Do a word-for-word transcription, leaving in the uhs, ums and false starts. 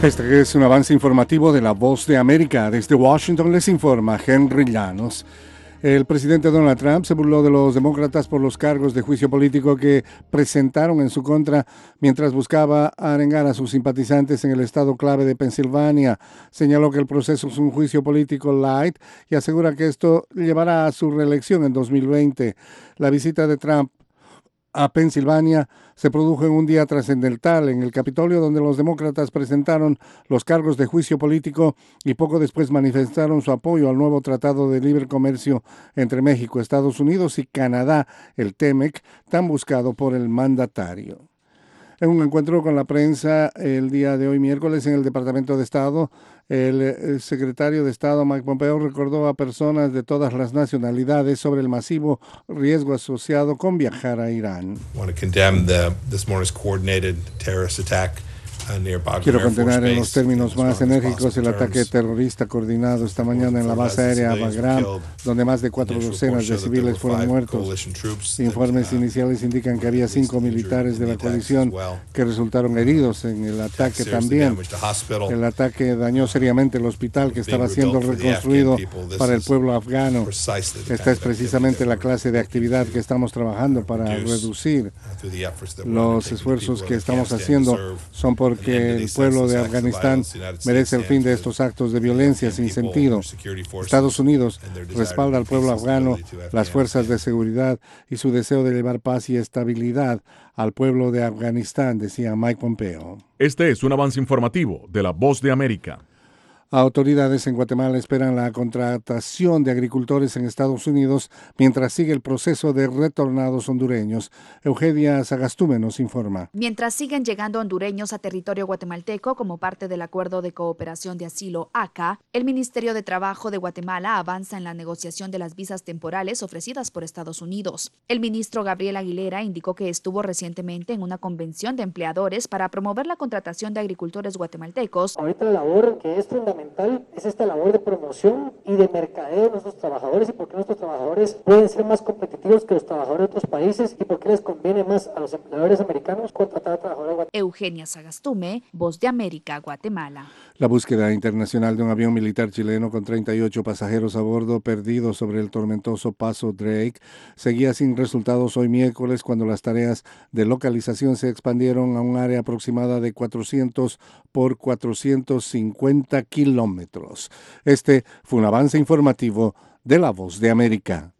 Este es un avance informativo de La Voz de América. Desde Washington les informa Henry Llanos. El presidente Donald Trump se burló de los demócratas por los cargos de juicio político que presentaron en su contra mientras buscaba arengar a sus simpatizantes en el estado clave de Pensilvania. Señaló que el proceso es un juicio político light y asegura que esto llevará a su reelección en dos mil veinte. La visita de Trump a Pensilvania se produjo en un día trascendental en el Capitolio, donde los demócratas presentaron los cargos de juicio político y poco después manifestaron su apoyo al nuevo Tratado de Libre Comercio entre México, Estados Unidos y Canadá, el T M E C, tan buscado por el mandatario. En un encuentro con la prensa el día de hoy, miércoles, en el Departamento de Estado, el, el secretario de Estado Mike Pompeo recordó a personas de todas las nacionalidades sobre el masivo riesgo asociado con viajar a Irán. Quiero condenar en los términos más enérgicos el ataque terrorista coordinado esta mañana en la base aérea Bagram, donde más de cuatro docenas de civiles fueron muertos. Informes iniciales indican que había cinco militares de la coalición que resultaron heridos en el ataque también. El ataque dañó seriamente el hospital que estaba siendo reconstruido para el pueblo afgano. Esta es precisamente la clase de actividad que estamos trabajando para reducir. Los esfuerzos que estamos haciendo son por porque el pueblo de Afganistán merece el fin de estos actos de violencia sin sentido. Estados Unidos respalda al pueblo afgano, las fuerzas de seguridad y su deseo de llevar paz y estabilidad al pueblo de Afganistán, decía Mike Pompeo. Este es un avance informativo de La Voz de América. Autoridades en Guatemala esperan la contratación de agricultores en Estados Unidos mientras sigue el proceso de retornados hondureños. Eugenia Sagastume nos informa. Mientras siguen llegando hondureños a territorio guatemalteco como parte del Acuerdo de Cooperación de Asilo A C A, el Ministerio de Trabajo de Guatemala avanza en la negociación de las visas temporales ofrecidas por Estados Unidos. El ministro Gabriel Aguilera indicó que estuvo recientemente en una convención de empleadores para promover la contratación de agricultores guatemaltecos. Ahorita la labor que es fundamental es esta labor de promoción y de mercadeo de nuestros trabajadores y por qué nuestros trabajadores pueden ser más competitivos que los trabajadores de otros países y por qué les conviene más a los empleadores americanos contratar a trabajadores guatemaltecos. Eugenia Sagastume, Voz de América, Guatemala. La búsqueda internacional de un avión militar chileno con treinta y ocho pasajeros a bordo perdidos sobre el tormentoso Paso Drake seguía sin resultados hoy miércoles cuando las tareas de localización se expandieron a un área aproximada de cuatrocientos por cuatrocientos cincuenta kilómetros. Este fue un avance informativo de La Voz de América.